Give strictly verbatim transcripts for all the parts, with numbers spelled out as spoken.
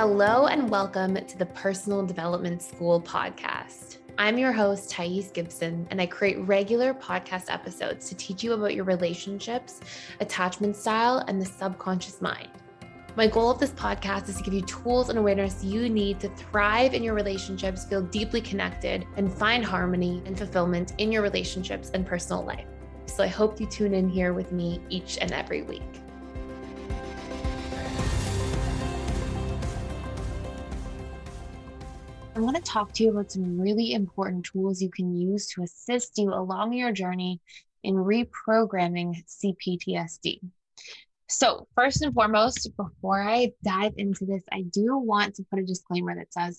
Hello and welcome to the Personal Development School podcast. I'm your host, Thais Gibson, and I create regular podcast episodes to teach you about your relationships, attachment style, and the subconscious mind. My goal of this podcast is to give you tools and awareness you need to thrive in your relationships, feel deeply connected, and find harmony and fulfillment in your relationships and personal life. So I hope you tune in here with me each and every week. I want to talk to you about some really important tools you can use to assist you along your journey in reprogramming C P T S D. So first and foremost, before I dive into this, I do want to put a disclaimer that says,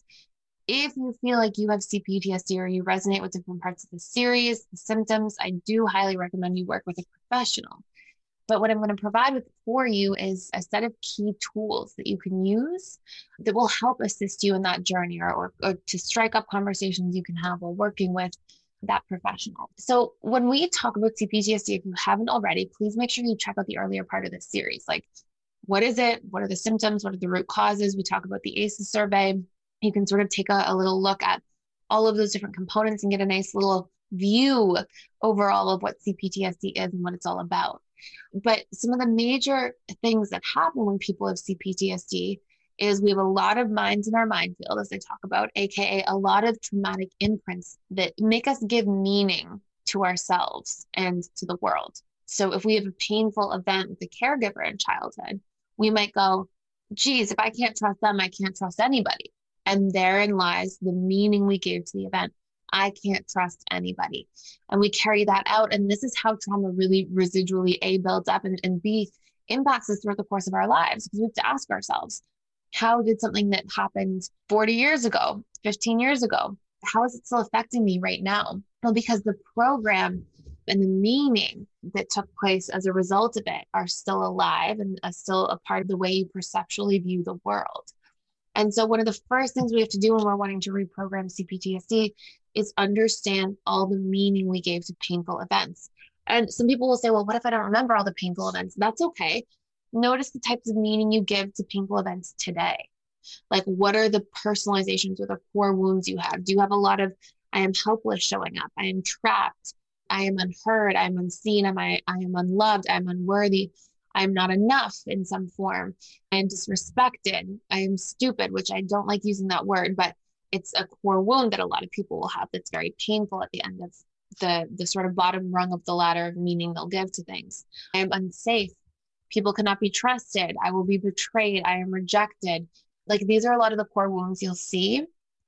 if you feel like you have C P T S D or you resonate with different parts of the series, the symptoms, I do highly recommend you work with a professional. But what I'm going to provide with for you is a set of key tools that you can use that will help assist you in that journey or, or, or to strike up conversations you can have while working with that professional. So when we talk about C P T S D, if you haven't already, please make sure you check out the earlier part of this series. Like, what is it? What are the symptoms? What are the root causes? We talk about the A C Es survey. You can sort of take a, a little look at all of those different components and get a nice little view overall of what C P T S D is and what it's all about. But some of the major things that happen when people have C P T S D is we have a lot of minds in our mind field, as I talk about, A K A a lot of traumatic imprints that make us give meaning to ourselves and to the world. So if we have a painful event with a caregiver in childhood, we might go, geez, if I can't trust them, I can't trust anybody. And therein lies the meaning we gave to the event. I can't trust anybody. And we carry that out. And this is how trauma really residually A, builds up, and, and B, impacts us throughout the course of our lives. Because we have to ask ourselves, how did something that happened forty years ago, fifteen years ago, how is it still affecting me right now? Well, because the program and the meaning that took place as a result of it are still alive and are still a part of the way you perceptually view the world. And so one of the first things we have to do when we're wanting to reprogram C P T S D is understand all the meaning we gave to painful events. And some people will say, well, what if I don't remember all the painful events? That's okay. Notice the types of meaning you give to painful events today. Like, what are the personalizations or the core wounds you have? Do you have a lot of, I am helpless showing up? I am trapped. I am unheard. I am unseen. Am I, I am unloved. I am unworthy. I am not enough in some form. I am disrespected. I am stupid, which I don't like using that word, but it's a core wound that a lot of people will have that's very painful at the end of the, the sort of bottom rung of the ladder of meaning they'll give to things. I am unsafe. People cannot be trusted. I will be betrayed. I am rejected. Like, these are a lot of the core wounds you'll see.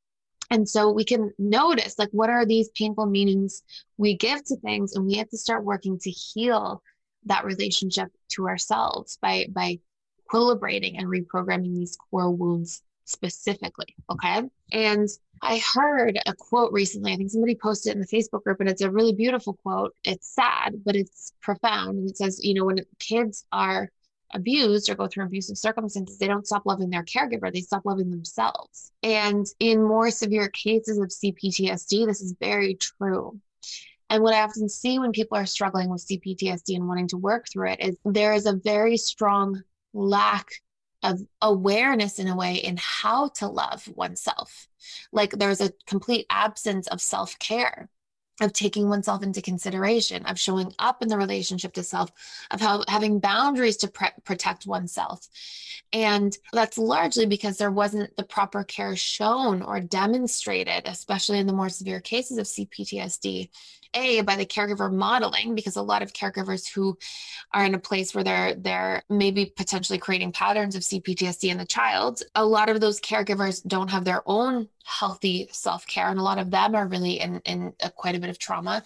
And so we can notice, like, what are these painful meanings we give to things? And we have to start working to heal that relationship to ourselves by, by equilibrating and reprogramming these core wounds specifically. Okay. And I heard a quote recently. I think somebody posted it in the Facebook group, and it's a really beautiful quote. It's sad, but it's profound. And it says, you know, when kids are abused or go through abusive circumstances, they don't stop loving their caregiver. They stop loving themselves. And in more severe cases of C P T S D, this is very true. And what I often see when people are struggling with C P T S D and wanting to work through it is there is a very strong lack of awareness in a way in how to love oneself. Like, there's a complete absence of self-care, of taking oneself into consideration, of showing up in the relationship to self, of how having boundaries to pre- protect oneself. And that's largely because there wasn't the proper care shown or demonstrated, especially in the more severe cases of C P T S D, A, by the caregiver modeling, because a lot of caregivers who are in a place where they're they're maybe potentially creating patterns of C P T S D in the child, a lot of those caregivers don't have their own healthy self-care, and a lot of them are really in, in a, quite a bit of trauma.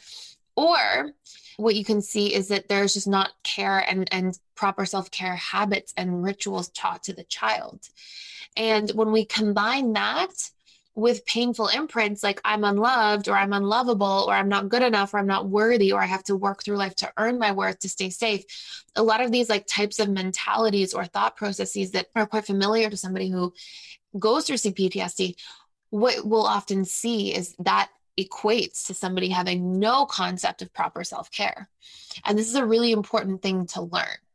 Or what you can see is that there's just not care and, and proper self-care habits and rituals taught to the child. And when we combine that with painful imprints like I'm unloved, or I'm unlovable, or I'm not good enough, or I'm not worthy, or I have to work through life to earn my worth to stay safe, a lot of these like types of mentalities or thought processes that are quite familiar to somebody who goes through C P T S D, what we'll often see is that equates to somebody having no concept of proper self-care. And this is a really important thing to learn.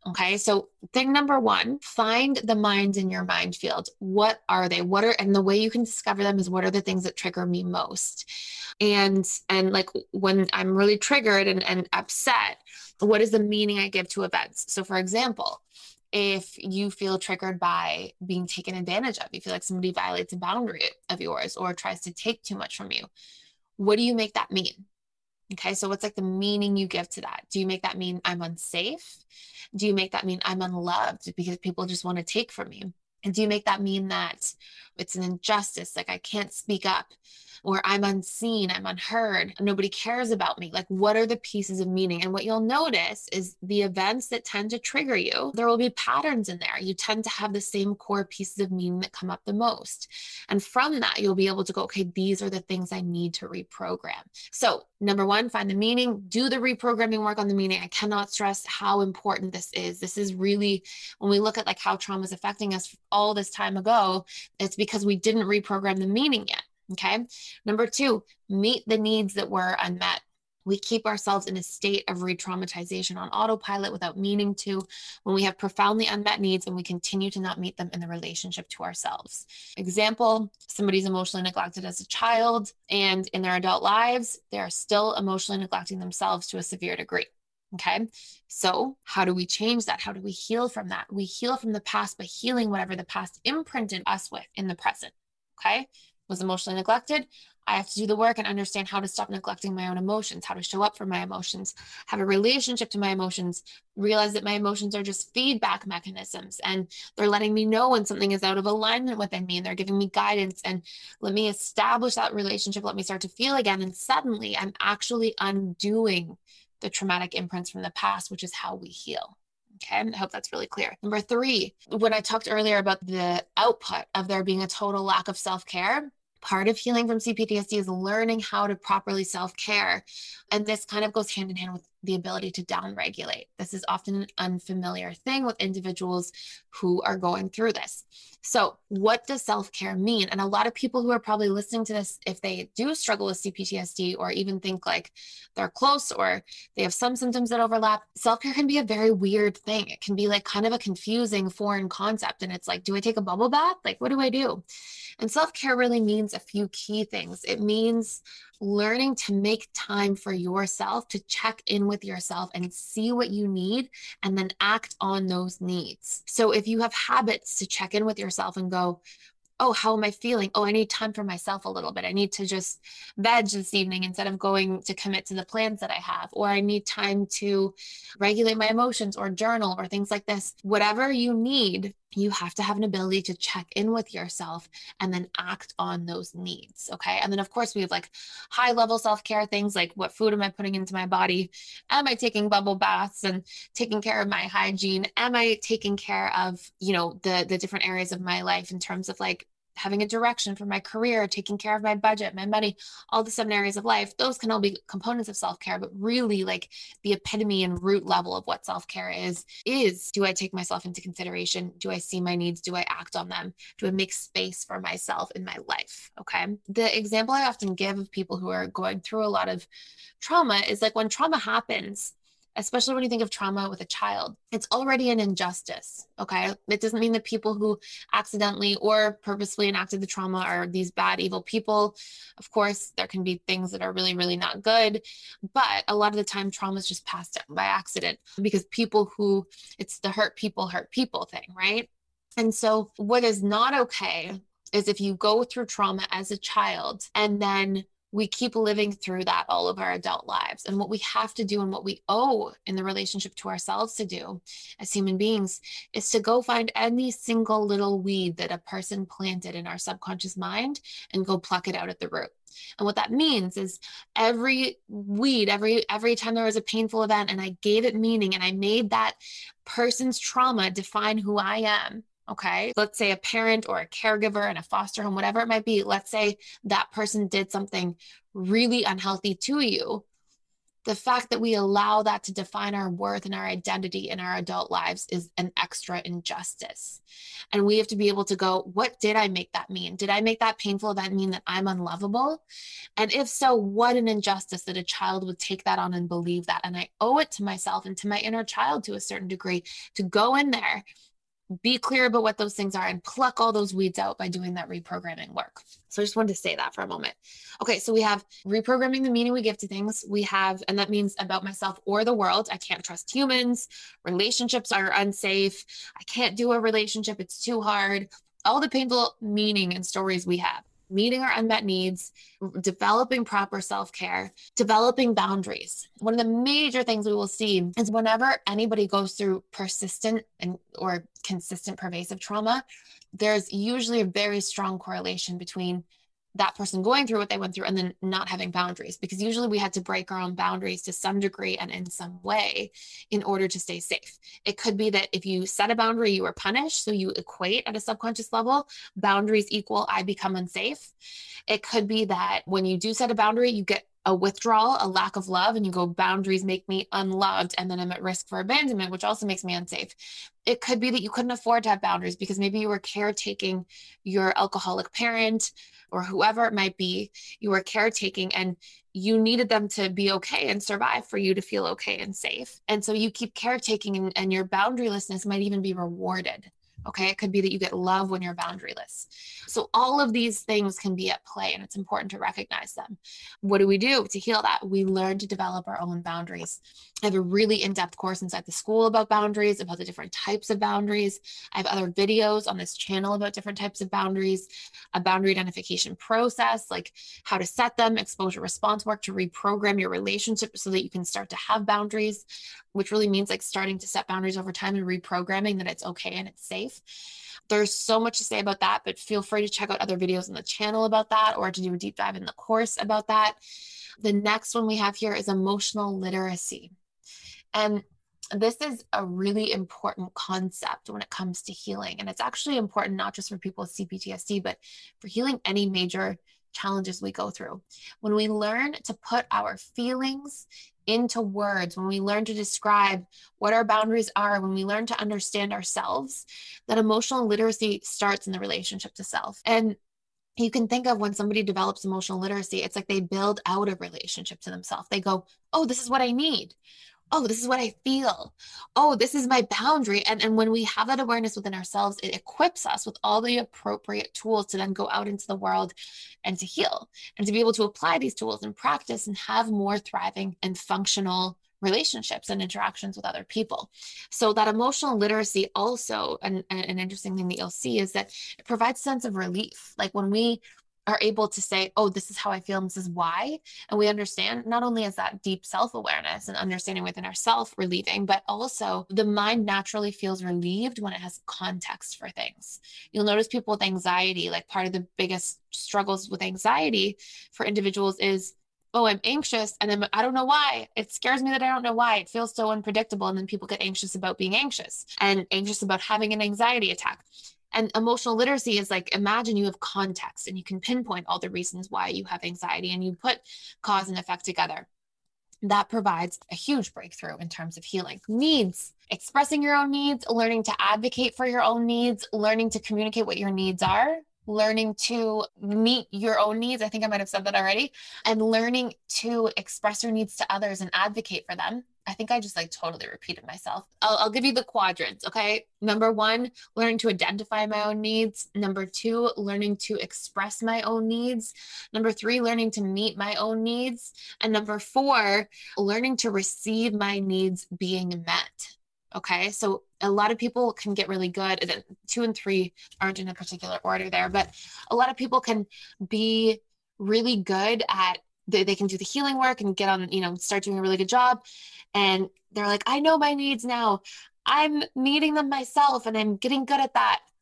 Okay, so thing number one, find the minds in your mind field. What are they? What are, and the way you can discover them is what are the things that trigger me most? And, and like when I'm really triggered and, and upset, what is the meaning I give to events? So for example, if you feel triggered by being taken advantage of, you feel like somebody violates a boundary of yours or tries to take too much from you, what do you make that mean? Okay, so what's like the meaning you give to that? Do you make that mean I'm unsafe? Do you make that mean I'm unloved because people just want to take from me? And do you make that mean that it's an injustice, like I can't speak up, or I'm unseen, I'm unheard, nobody cares about me? Like, what are the pieces of meaning? And what you'll notice is the events that tend to trigger you, there will be patterns in there. You tend to have the same core pieces of meaning that come up the most. And from that, you'll be able to go, okay, these are the things I need to reprogram. So number one, find the meaning, do the reprogramming work on the meaning. I cannot stress how important this is. This is really, when we look at like how trauma is affecting us all this time ago, it's because we didn't reprogram the meaning yet. Okay. Number two, meet the needs that were unmet. We keep ourselves in a state of re-traumatization on autopilot without meaning to, when we have profoundly unmet needs and we continue to not meet them in the relationship to ourselves. Example, somebody's emotionally neglected as a child, and in their adult lives, they're still emotionally neglecting themselves to a severe degree. Okay. So how do we change that? How do we heal from that? We heal from the past by healing whatever the past imprinted us with in the present. Okay. Was emotionally neglected. I have to do the work and understand how to stop neglecting my own emotions, how to show up for my emotions, have a relationship to my emotions, realize that my emotions are just feedback mechanisms and they're letting me know when something is out of alignment within me and they're giving me guidance, and let me establish that relationship. Let me start to feel again. And suddenly I'm actually undoing the traumatic imprints from the past, which is how we heal. Okay, I hope that's really clear. Number three, when I talked earlier about the output of there being a total lack of self-care, part of healing from C P T S D is learning how to properly self-care. And this kind of goes hand in hand with the ability to downregulate. This is often an unfamiliar thing with individuals who are going through this. So what does self-care mean? And a lot of people who are probably listening to this, if they do struggle with C P T S D or even think like they're close or they have some symptoms that overlap, self-care can be a very weird thing. It can be like kind of a confusing foreign concept. And it's like, do I take a bubble bath? Like, what do I do? And self-care really means a few key things. It means learning to make time for yourself, to check in with yourself and see what you need and then act on those needs. So if you have habits to check in with yourself and go, oh, how am I feeling? Oh, I need time for myself a little bit. I need to just veg this evening instead of going to commit to the plans that I have. Or I need time to regulate my emotions or journal or things like this. Whatever you need, you have to have an ability to check in with yourself and then act on those needs. Okay. And then, of course, we have like high level self-care things like what food am I putting into my body? Am I taking bubble baths and taking care of my hygiene? Am I taking care of, you know, the, the different areas of my life in terms of like having a direction for my career, taking care of my budget, my money, all the seven areas of life? Those can all be components of self-care, but really like the epitome and root level of what self-care is, is do I take myself into consideration? Do I see my needs? Do I act on them? Do I make space for myself in my life? Okay. The example I often give of people who are going through a lot of trauma is like when trauma happens, especially when you think of trauma with a child, it's already an injustice, okay? It doesn't mean that people who accidentally or purposefully enacted the trauma are these bad, evil people. Of course, there can be things that are really, really not good, but a lot of the time trauma is just passed down by accident because people who, it's the hurt people hurt people thing, right? And so what is not okay is if you go through trauma as a child and then we keep living through that all of our adult lives. And what we have to do and what we owe in the relationship to ourselves to do as human beings is to go find any single little weed that a person planted in our subconscious mind and go pluck it out at the root. And what that means is every weed, every every time there was a painful event and I gave it meaning and I made that person's trauma define who I am. Okay, let's say a parent or a caregiver in a foster home, whatever it might be. Let's say that person did something really unhealthy to you. The fact that we allow that to define our worth and our identity in our adult lives is an extra injustice. And we have to be able to go, what did I make that mean? Did I make that painful event mean that I'm unlovable? And if so, what an injustice that a child would take that on and believe that. And I owe it to myself and to my inner child to a certain degree to go in there, be clear about what those things are, and pluck all those weeds out by doing that reprogramming work. So I just wanted to say that for a moment. Okay, so we have reprogramming the meaning we give to things. We have, and that means about myself or the world. I can't trust humans. Relationships are unsafe. I can't do a relationship. It's too hard. All the painful meaning and stories we have. Meeting our unmet needs, developing proper self-care, developing boundaries. One of the major things we will see is whenever anybody goes through persistent and or consistent pervasive trauma, there's usually a very strong correlation between that person going through what they went through and then not having boundaries, because usually we had to break our own boundaries to some degree and in some way in order to stay safe. It could be that if you set a boundary, you were punished. So you equate at a subconscious level, boundaries equal I become unsafe. It could be that when you do set a boundary, you get a withdrawal, a lack of love, and you go, boundaries make me unloved, and then I'm at risk for abandonment, which also makes me unsafe. It could be that you couldn't afford to have boundaries because maybe you were caretaking your alcoholic parent or whoever it might be. You were caretaking and you needed them to be okay and survive for you to feel okay and safe. And so you keep caretaking, and, and your boundarylessness might even be rewarded. Okay, it could be that you get love when you're boundaryless. So all of these things can be at play, and it's important to recognize them. What do we do to heal that? We learn to develop our own boundaries. I have a really in-depth course inside the school about boundaries, about the different types of boundaries. I have other videos on this channel about different types of boundaries, a boundary identification process, like how to set them, exposure response work to reprogram your relationship so that you can start to have boundaries, which really means like starting to set boundaries over time and reprogramming that it's okay and it's safe. There's so much to say about that, but feel free to check out other videos on the channel about that or to do a deep dive in the course about that. The next one we have here is emotional literacy. And this is a really important concept when it comes to healing. And it's actually important not just for people with C P T S D, but for healing any major challenges we go through. When we learn to put our feelings into words, when we learn to describe what our boundaries are, when we learn to understand ourselves, that emotional literacy starts in the relationship to self. And you can think of when somebody develops emotional literacy, it's like they build out a relationship to themselves. They go, oh, this is what I need. Oh, this is what I feel. Oh, this is my boundary. And, and when we have that awareness within ourselves, it equips us with all the appropriate tools to then go out into the world and to heal and to be able to apply these tools and practice and have more thriving and functional relationships and interactions with other people. So that emotional literacy also, and an interesting thing that you'll see is that it provides a sense of relief. Like when we are able to say, oh, this is how I feel and this is why. And we understand, not only is that deep self-awareness and understanding within ourselves relieving, but also the mind naturally feels relieved when it has context for things. You'll notice people with anxiety, like part of the biggest struggles with anxiety for individuals is, oh, I'm anxious. And then I don't know why. It scares me that I don't know why. It feels so unpredictable. And then people get anxious about being anxious and anxious about having an anxiety attack. And emotional literacy is like, imagine you have context and you can pinpoint all the reasons why you have anxiety and you put cause and effect together. That provides a huge breakthrough in terms of healing. Needs, expressing your own needs, learning to advocate for your own needs, learning to communicate what your needs are, learning to meet your own needs. I think I might have said that already. And learning to express your needs to others and advocate for them. I think I just like totally repeated myself. I'll, I'll give you the quadrants, okay? Number one, learning to identify my own needs. Number two, learning to express my own needs. Number three, learning to meet my own needs. And number four, learning to receive my needs being met. Okay, so a lot of people can get really good. Two and three aren't in a particular order there, but a lot of people can be really good at, they, they can do the healing work and get on, you know, start doing a really good job. And they're like, I know my needs now. I'm meeting them myself and I'm getting good at that.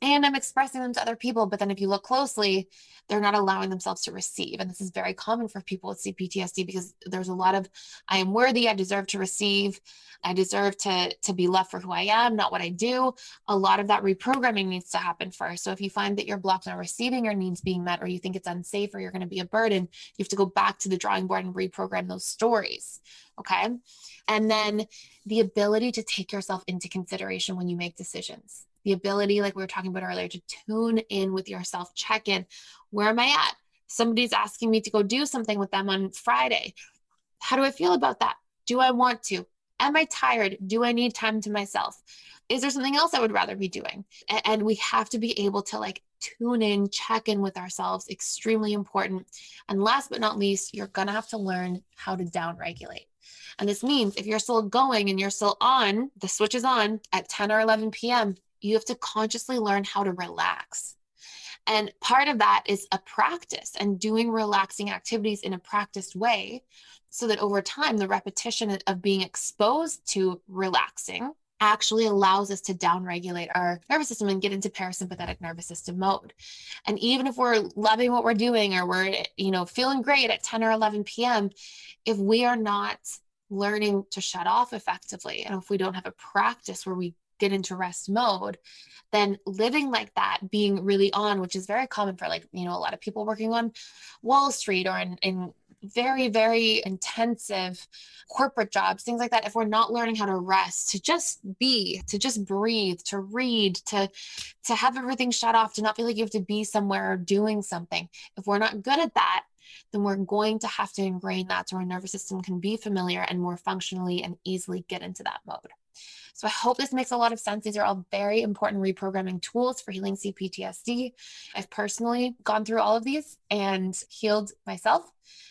and I'm expressing them to other people. But then if you look closely, they're not allowing themselves to receive. And this is very common for people with C P T S D because there's a lot of, I am worthy, I deserve to receive, I deserve to, to be loved for who I am, not what I do. A lot of that reprogramming needs to happen first. So if you find that you're blocked on receiving your needs being met, or you think it's unsafe, or you're going to be a burden, you have to go back to the drawing board and reprogram those stories. Okay. And then the ability to take yourself into consideration when you make decisions. The ability, like we were talking about earlier, to tune in with yourself, check in. Where am I at? Somebody's asking me to go do something with them on Friday. How do I feel about that? Do I want to? Am I tired? Do I need time to myself? Is there something else I would rather be doing? And we have to be able to like tune in, check in with ourselves. Extremely important. And last but not least, you're going to have to learn how to downregulate. And this means if you're still going and you're still on, the switch is on at ten or eleven p.m., you have to consciously learn how to relax. And part of that is a practice and doing relaxing activities in a practiced way, so that over time, the repetition of being exposed to relaxing actually allows us to downregulate our nervous system and get into parasympathetic nervous system mode. And even if we're loving what we're doing, or we're, you know, feeling great at ten or eleven p.m., if we are not learning to shut off effectively, and if we don't have a practice where we get into rest mode, then living like that, being really on, which is very common for, like, you know, a lot of people working on Wall Street or in, in very, very intensive corporate jobs, things like that. If we're not learning how to rest, to just be, to just breathe, to read, to, to have everything shut off, to not feel like you have to be somewhere or doing something. If we're not good at that, then we're going to have to ingrain that so our nervous system can be familiar and more functionally and easily get into that mode. So I hope this makes a lot of sense. These are all very important reprogramming tools for healing C P T S D. I've personally gone through all of these and healed myself.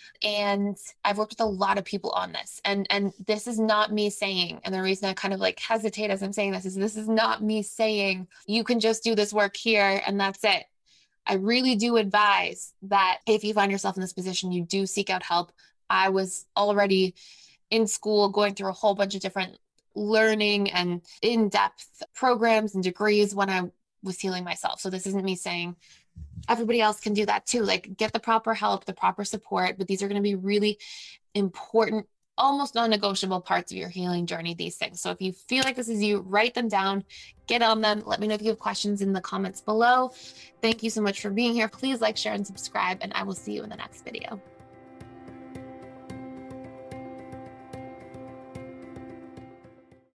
And I've worked with a lot of people on this. And, and this is not me saying, and the reason I kind of like hesitate as I'm saying this is this is not me saying you can just do this work here and that's it. I really do advise that if you find yourself in this position, you do seek out help. I was already in school going through a whole bunch of different learning and in-depth programs and degrees when I was healing myself. So this isn't me saying everybody else can do that too. Like, get the proper help, the proper support, but these are going to be really important, almost non-negotiable parts of your healing journey, these things. So if you feel like this is you, write them down, get on them. Let me know if you have questions in the comments below. Thank you so much for being here. Please like, share, and subscribe, and I will see you in the next video.